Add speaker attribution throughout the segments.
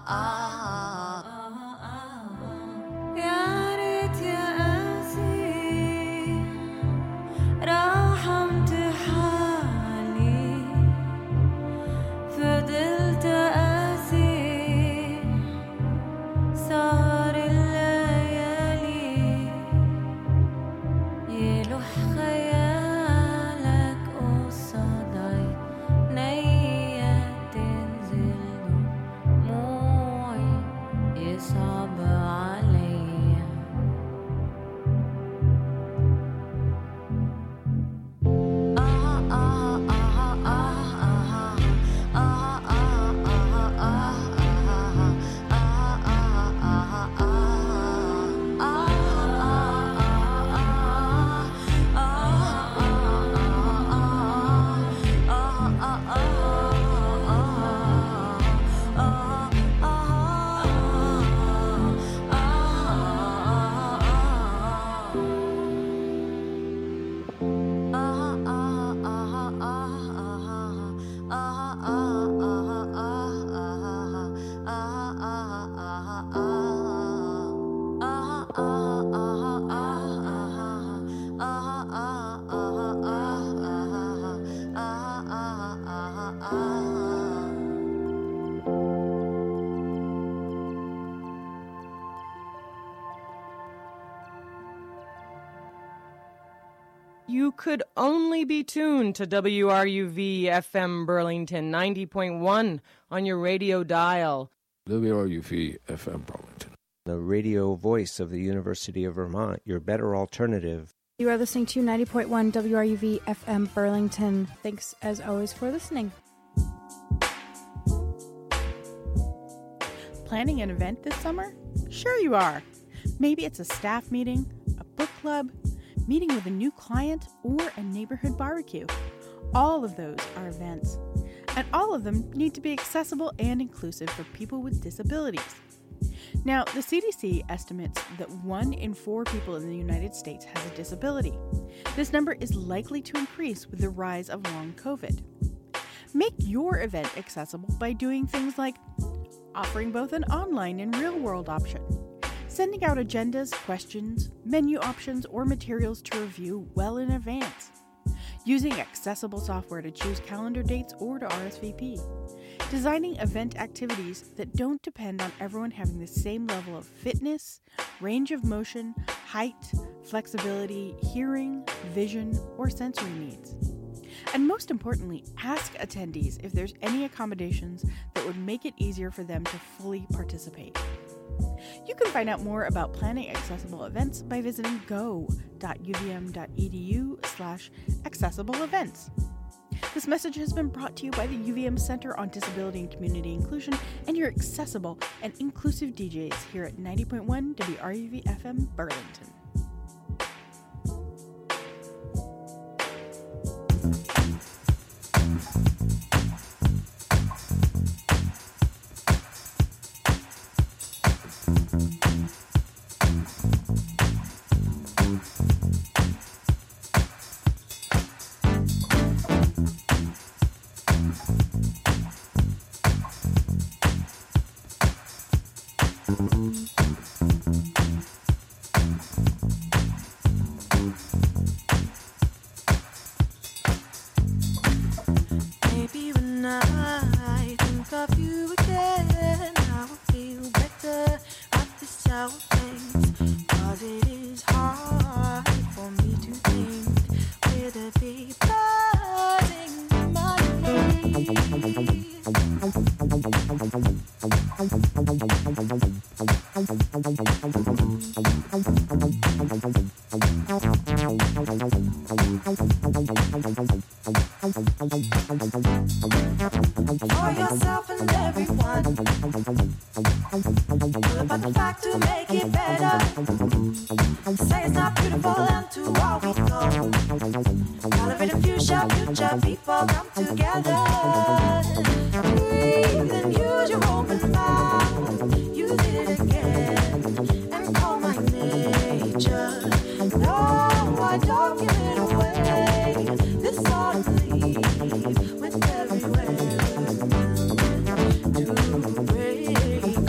Speaker 1: You could only be tuned to WRUV FM Burlington 90.1 on your radio dial.
Speaker 2: WRUV FM Burlington.
Speaker 3: The radio voice of the University of Vermont, your better alternative.
Speaker 4: You are listening to 90.1 WRUV FM Burlington. Thanks, as always, for listening.
Speaker 5: Planning an event this summer? Sure you are. Maybe it's a staff meeting, a book club, meeting with a new client, or a neighborhood barbecue. All of those are events, and all of them need to be accessible and inclusive for people with disabilities. Now, the CDC estimates that 1 in 4 people in the United States has a disability. This number is likely to increase with the rise of long COVID. Make your event accessible by doing things like offering both an online and real-world option, sending out agendas, questions, menu options, or materials to review well in advance, using accessible software to choose calendar dates or to RSVP, designing event activities that don't depend on everyone having the same level of fitness, range of motion, height, flexibility, hearing, vision, or sensory needs. And most importantly, ask attendees if there's any accommodations that would make it easier for them to fully participate. You can find out more about planning accessible events by visiting go.uvm.edu/accessible events. This message has been brought to you by the UVM Center on Disability and Community Inclusion and your accessible and inclusive DJs here at 90.1 WRUV FM Burlington.
Speaker 6: For yourself and everyone, pull up on the fact to make it better. Say it's not beautiful and to all we go. Elevate a future people come together. Breathe and use your open mouth. Use it again and call my nature. No, I don't give it away. This ought to leave with everywhere. To break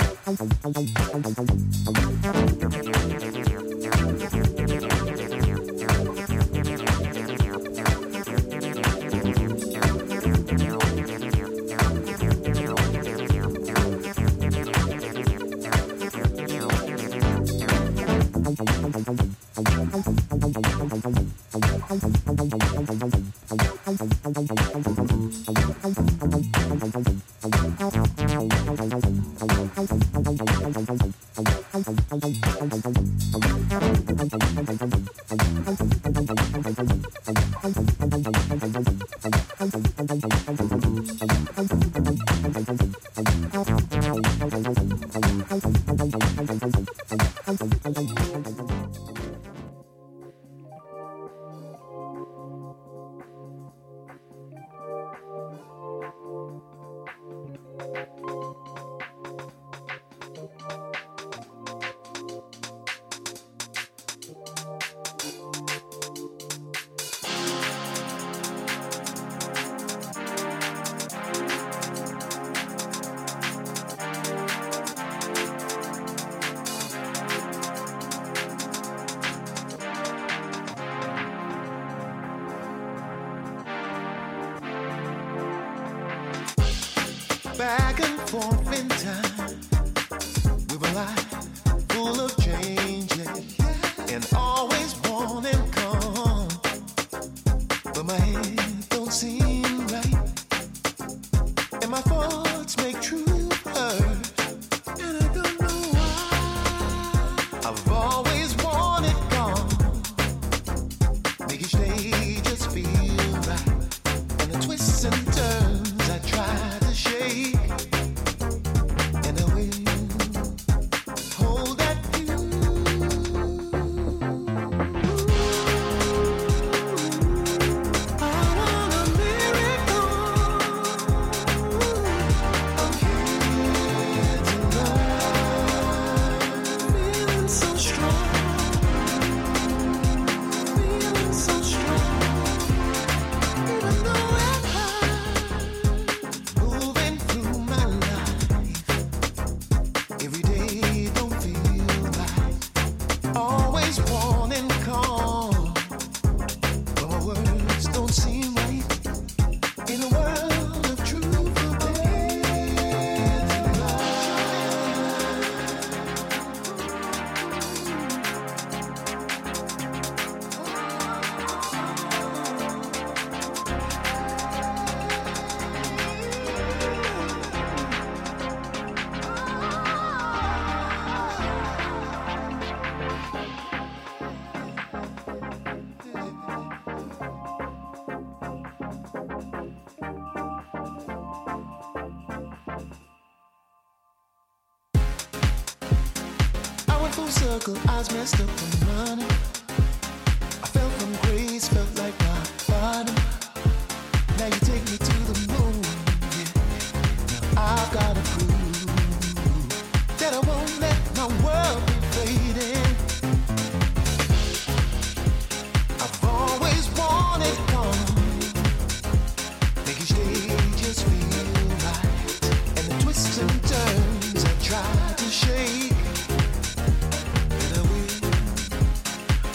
Speaker 7: Back and forth in time, we were like full of changes and always wanting calm. But my head don't seem right, and my thoughts make true hurt, and I don't know why. I've always wanted calm, make each day just feel right, and the twists and turns I try to shake. And I will hold that view. I want a miracle. I'm here tonight, feeling so strong, feeling so strong. Even though I'm high, moving through my life. Every day don't feel right. Always wanting calm, but my words don't seem right. In a world of truth, I went full circle, I was messed up and running. I fell from grace, felt like rock bottom. Now you take me to the moon, yeah. Now I've gotta prove that I won't let my world be fading. I've always wanted calm, make each day just feel right, and the twists and turns I try to shake. And I will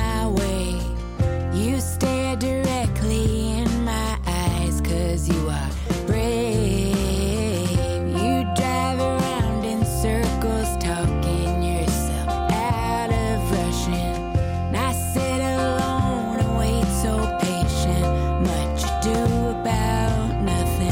Speaker 8: my way. You stare directly in my eyes, 'cause you are brave. You drive around in circles, talking yourself out of rushing. And I sit alone and wait so patient. Much ado about nothing.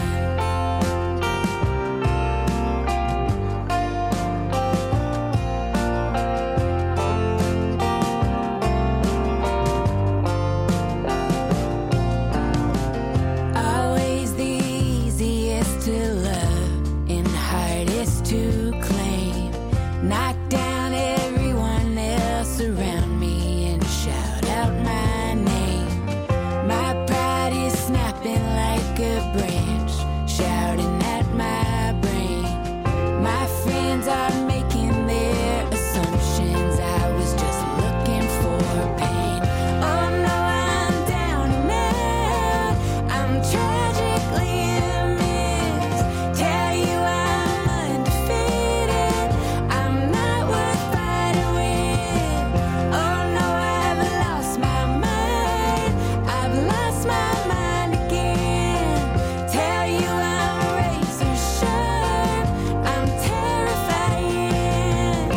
Speaker 8: Always the easiest to love and hardest to claim. Knock down everyone else around me and shout out my name. My pride is snapping like a branch, shouting at my brain. My friends are making their assumptions. I was just looking for pain. Oh no, I'm down and out. I'm tragically amiss. Tell you I'm undefeated. I'm not worth fighting with. Oh no, I've lost my mind. I've lost my mind again. Tell you I'm razor sharp. I'm terrifying.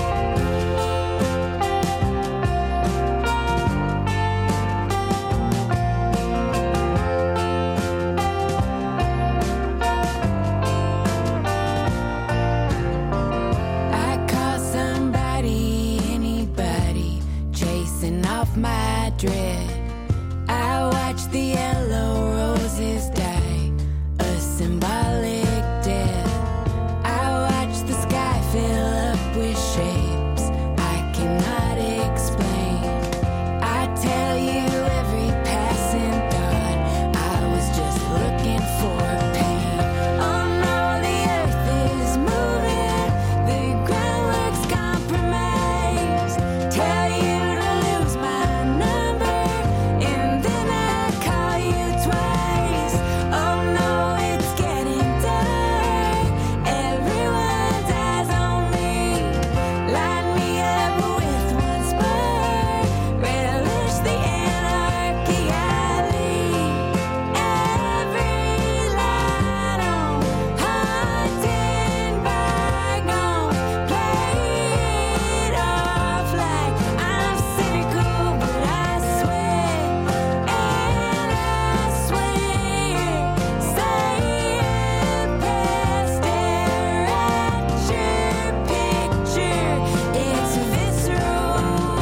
Speaker 8: I call somebody, anybody, chasing off my dread. I watch the yellow roses die, a symbolic death. I watch the sky fill up with shapes I cannot explain. I tell you every passing thought, I was just looking for pain. Oh no, the earth is moving, the groundwork's compromised. Tell you to lose my number, and then I call you twice. Oh no, it's getting dark. Everyone's eyes on me. Line me up with one spark. Relish the anarchy I lead. Every light on, haunted bygone. Play it off like I'm cynical, but I swear, and I swear, say it past, stare at your picture. It's visceral,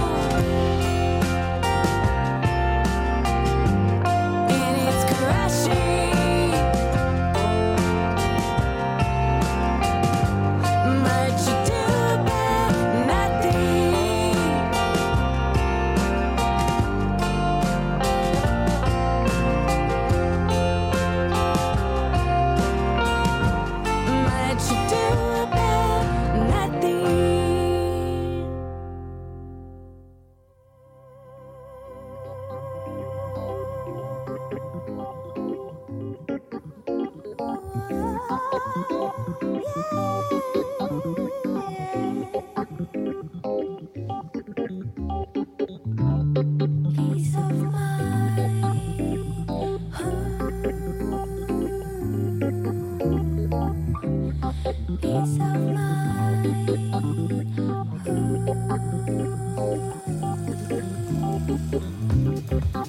Speaker 8: and it's crushing. Much ado about nothing. Much ado about nothing. Peace of mind. Peace of mind.